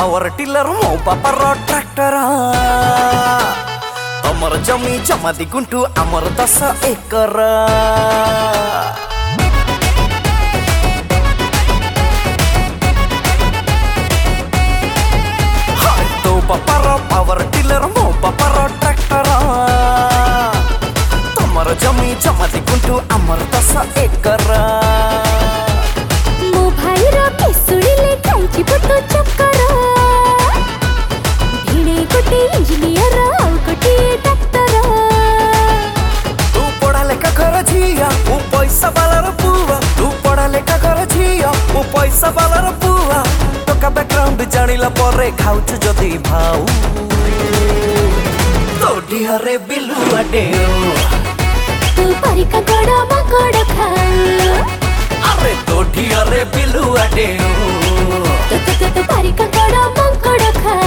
power tiller मो बापार tractor तमर जमी जमा दी गुंठू आमर 10 एकर बापार पावर टिलर मो बापार ट्रैक्टर तमर जमी जमा दी गुंठू आमर 10 एकर मो भाई रा पेसुड़ीले खाइछि बतो चक्कर भिड़े गोटे इंजीनियर आ गोटे डॉक्टर तू पढ़ा लेखा कर झिया ओ पैसा वालार बुआ तू पढ़ा लेखा कर झिया ओ पैसा वालार बुआ टका बैकग्राउंड जानिला परे खाउछ जदी भाऊ तोडी हरे बिलुआ डेओ तू परिका गड़ा मकड़ खा अरे तोडी हरे बिलुआ डेओ तो परिका गड़ा मकड़ खा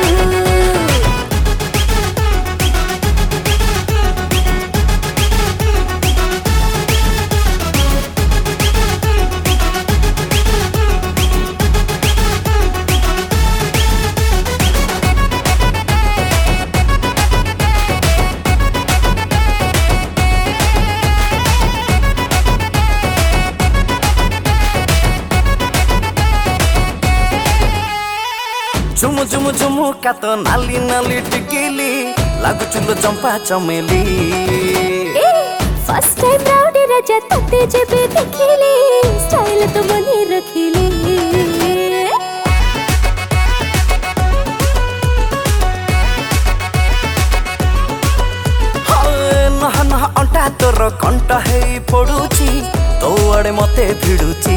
झुमु झुमु झुमु का तो नाली नाली टिकिली लागु चुलो चंपा चमेली फर्स्ट टाइम राउडी राजा तते जेबे देखिली स्टाइल तो मने रखिली नह नह अंटा तोर कंटा हे पडुची तो आड़े मते भिडुची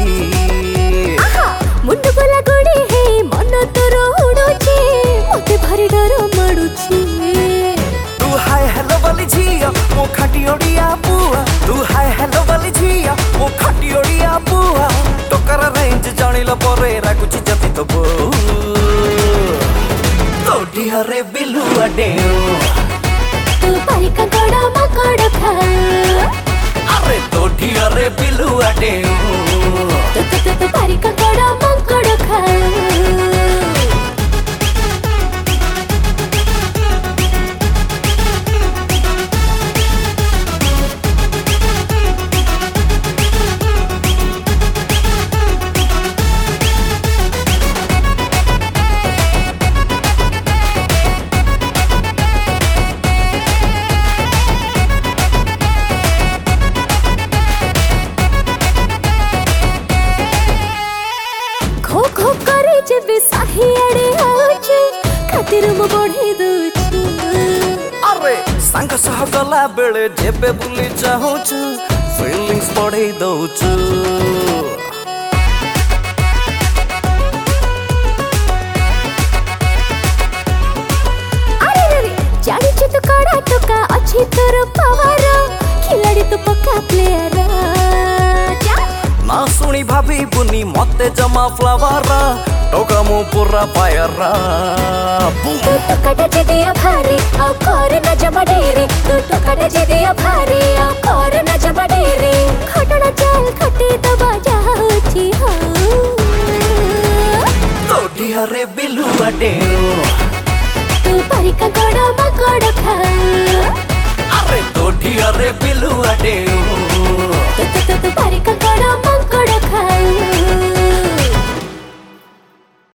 मुंड बोला गोड़ी है मन तोर उडुची मते भारी डर मडुची तू हाय हेलो वाली झिया मो खाटी ओडिया बुआ तू हाय हेलो वाली झिया मो खाटी ओडिया बुआ टोकर रेंज जानिला परे रागुची जति तो बो तोडी हरे बिलुआ डेओ तू परिका गड़ा मकड़ खा अरे तोडी हरे बिलुआ डेओ तो परिका गड़ा मकड़ खा खो खो करे जेबे साही आड़े आउछ खातिर मो बढ़े दोछ अरे संग सह गला बेले जेबे बुली चाहूच फीलिंग्स बढ़े दउच अरे रे जानी छ तो कड़ा टोका अछि तोर पावर खिलाड़ी तो पक्का प्लेयर ना सुनी भाभी बुनी मते जमा फ्लावर टोका मु पूरा फायर तू टोका जे दिया भारी आ कर न जमा डेरे तू टोका जे दिया भारी आ कर न जमा डेरे खटड़ा चाल खटे दबा जाउची हो तोडी हरे बिलुआ डेओ तू परिका गड़ा मकड़ खा अरे तोडी हरे बिलुआ डेओ तो परिका गड़ा